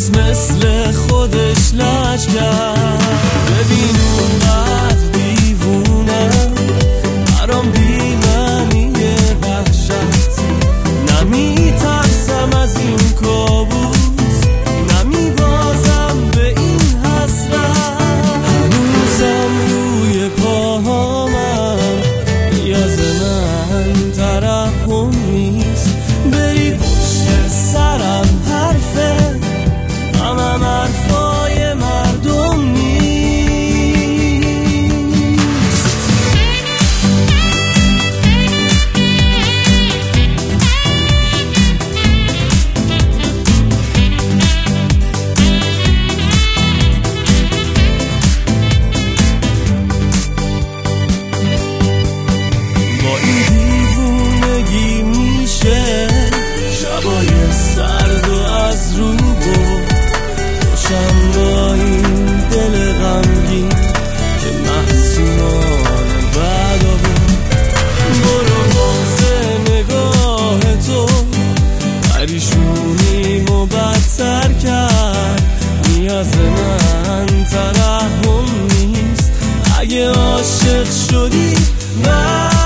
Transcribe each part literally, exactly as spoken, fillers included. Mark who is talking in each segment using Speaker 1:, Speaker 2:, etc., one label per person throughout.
Speaker 1: دوست مثل خودش لج کرد. ببین اونقدر دیوونم، برام بی معنی وحشت. نمیترسم از این کابوس، نمیبازم به این حسرت. هنوزم روی پاهامم، نیاز من ترحم نیست. بری پشت سرم حرفه، همم حرفای مردم نیست. با این دیوونگی میشه شبای سرد و از رو برد. خوشم با این دل غمگین که محسومان بعد بود. برو باز نگاه تو پریشونیم و بدتر کرد. نیاز من ترحم نیست، اگه عاشق شدی برگرد.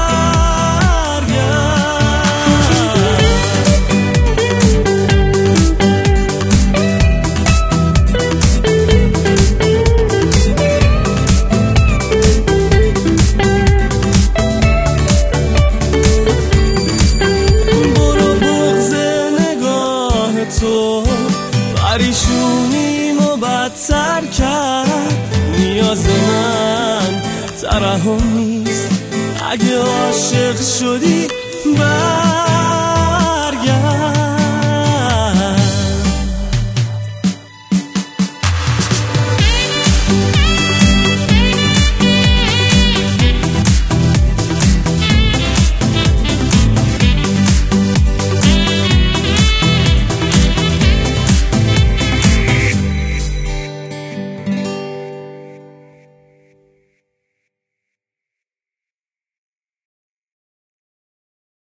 Speaker 1: تو پریشونیم و بدتر کرد. نیاز من ترحم نیست، اگه عاشق شدی برگرد.